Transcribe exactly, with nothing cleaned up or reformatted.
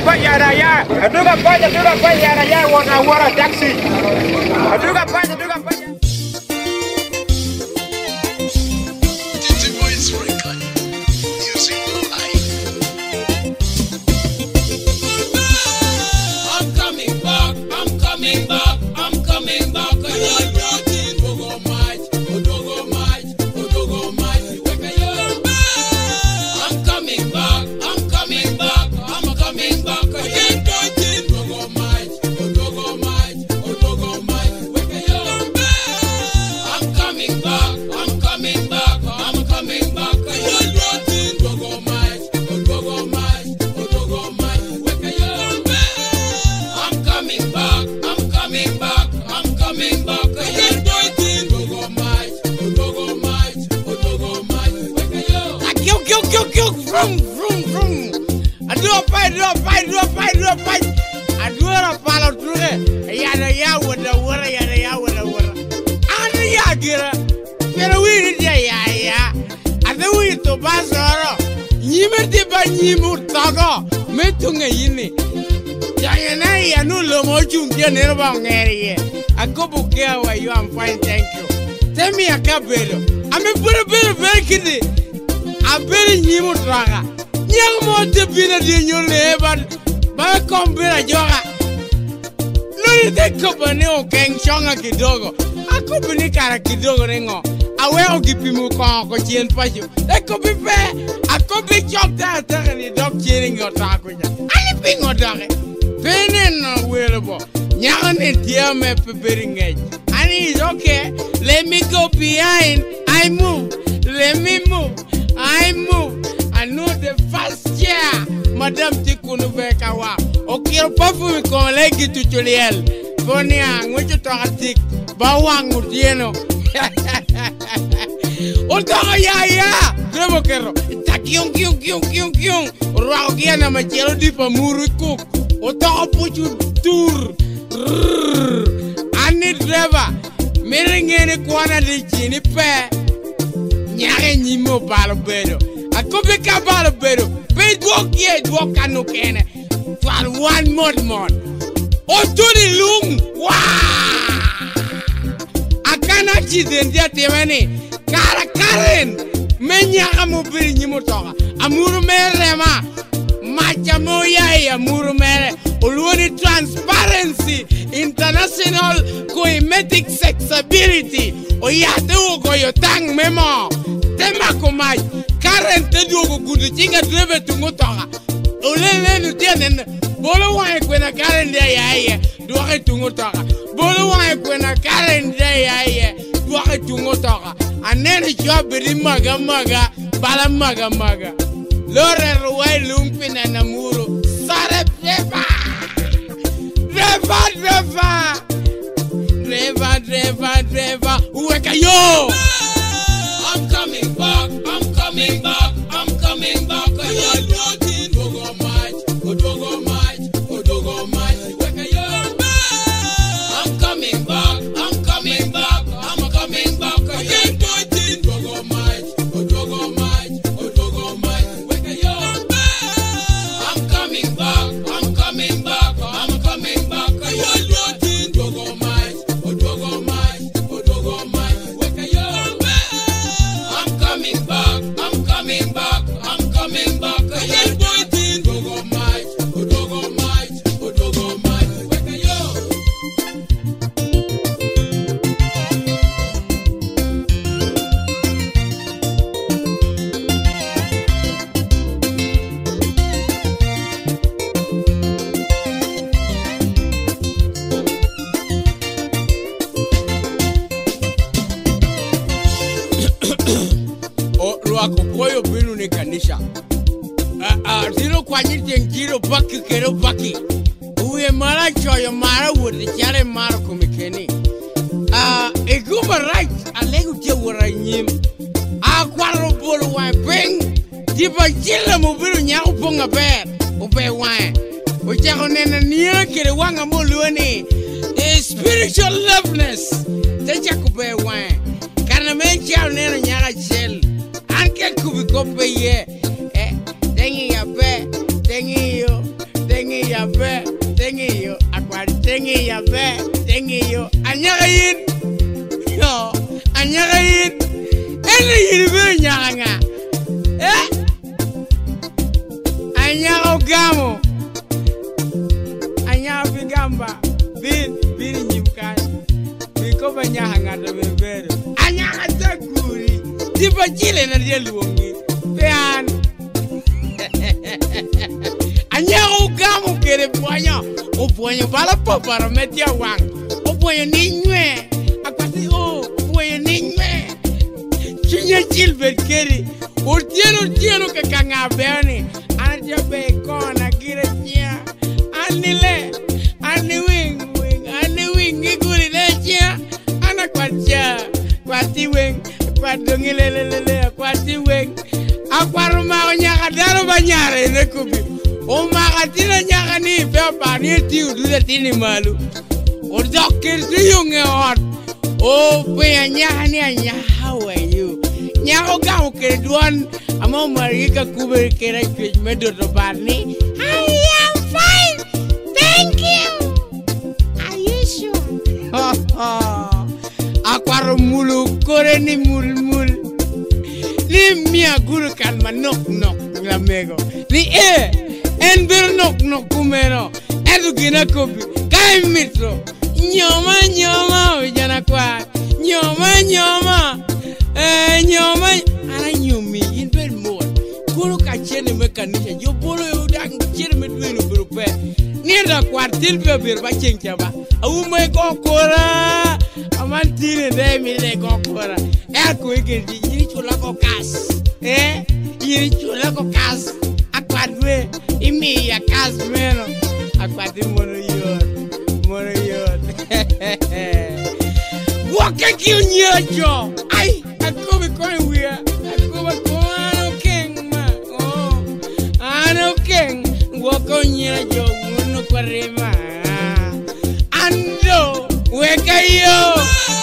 pa yara ya. Aduga pa aduga pa yara ya wana wara taxi. Aduga pa aduga pa. I'm coming back, I'm coming back, I'm coming back. Vroom, vroom, vroom. I do a fight, do a fight, do a fight, do a fight. I do a follow through it. Yada ya with the water, yada ya with the water. And the yagira. Get away with ya, ya, ya. I do it to Basoro. Yimity by Yimu Togo. Metunga yini. Yayana, ya no lomochum, ya never area. I go book here where you am fine, thank you. Tell me a cabello. I'm a very, very, very kiddy. I very new traga. Young motor bina di new labor. Ba combina joga. No you take company on Kang Chonga Kidogo. I could be Kara Kidogo ringo. I will give him a con and passion. That could be fair. I could be chopped out and the dog cheering your taco. Anything or dog. Penny no wearable. Yan and dear me preparing edge. And it's okay. Let me go behind. I move. Let me move. I move. I know the first year. Madame Tikunu Bekawa. Okay, perfume con leggy to Juliel. Boniang, which you talk a tick. Bawang Mutieno. Otaga ya ya. Grebo Kero. Takyung kyung kyung kyung kyung. Ragiana Machelo di Pamuru cook. Otaga put you tour. I need driver. Meringene Kwana de Gini Pair. Nyare nyimo balobedo. A kobe ka balobedo. Pay walk ye walk no kene. For one mod mod. O to the lung. Wow. A kana chiden dia temani. Kara karen. Menyaka mobili nyimo toka. Amuru merema. Macha moya ya amuru mere. Ulwani transparency. International Coemetic Sexability. Oyate ugo yotang memo. Tema komai. Karen te dugo kudu chinga dreve tungotoga. Olele nu tienen. Bolo wa kwena Karen de ya ya. Duake tungotoga. Bolo wa kwena Karen de ya ya. Duake tungotoga. Anene job ri maga maga. Bala maga maga. Lore ruwai lumpina namuru. Sare dreva. Dreva dreva. Dreva, driver, driver, wake yo! I'm coming back, I'm coming back, I'm coming back. I'm walking, go go march, go go march, go go march, wake yo! I'm coming back, I'm coming back, I'm coming back. I'm walking, go go march, go go march, go go march, wake yo! I'm coming back, I'm coming back, I'm coming back. I'm walking, go go march. I'm coming back, I'm coming back, I'm coming back. I'm pointing, go go march, go go march, go go march. Wake yo. Kukoyo binu ni kanisha. Ah, zero kwa nyiti njiro baki kero baki. Uwe mara choyo mara wudi chare mara kumikeni. Ah, iguma right alegu je wara nyim. Ah, kwaro bolu wa ping. Diba jila mubiru nyaku ponga ber. Ube wa. Uche konena niya kere wanga moluani. The spiritual loveness. Techa kube wa. Kana mencha nena nyaka jel. Anke kubi kope ye, eh, dengi ya pe, dengi yo, dengi be tengi yo akwar tengi ya be tengi yo anyagayin yo anyagayin ene yirbe nyanga eh anyago gamo anyago bigamba bin bin nyimkai biko banyanga do bebere anyaga takuri tiba chile na dielwongi pean anyago gamo kere ponya o ponya bala popara metia wang o ponya niñwe akwati o ponya niñwe chinya chilber kere o tieno tieno que kanga beani anja be kona gira chia anile ani wing wing ani wing iguri le chia ana kwacha kwati wing kwadongi le le le kwati wing akwaru ma nyaka daro banyare ne kubi o ma gatira nyaka ni pe pa ni ti udu de tini malu o dokir tu yunge ot o pe nyaka ni nya how are you nyako ga ke duan amo marika kuber kera kwej medo do barni I am fine thank you are you sure akwaro mulu kore ni mul mul ni mia guru kan manok nok la mego ni e en ber nok nok kumero edu gina kobi kai mitro nyoma nyoma jana kwa nyoma nyoma eh nyoma ana nyumi in ber mo guru ka chene mekanisha yo bolo yo dak chene medwenu grupe ni da kwartil be ber ba chencha ba au mai kokora amantine de mi de kokora e ko egendi yiri chula ko kas eh yiri chula ko kas akwadwe imi ya kas meno akwadi mono yo mono yo waka kinyo ai akobe ko we akobe ko ano king ma oh ano king waka nyo uno kwarema ando weka yo